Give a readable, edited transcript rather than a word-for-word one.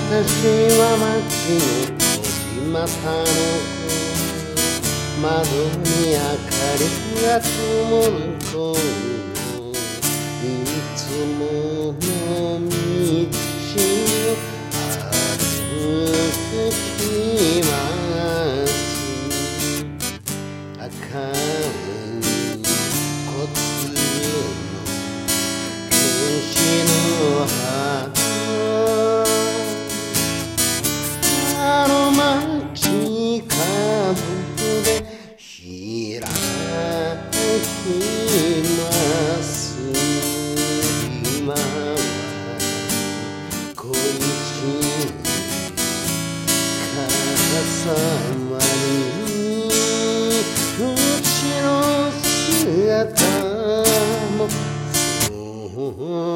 は街の小島の窓に明かりが灯る頃、いつもの道を歩きます。赤い骨の剣士の葉、あの街角で開きます。今は恋しい母様にうちの姿もそう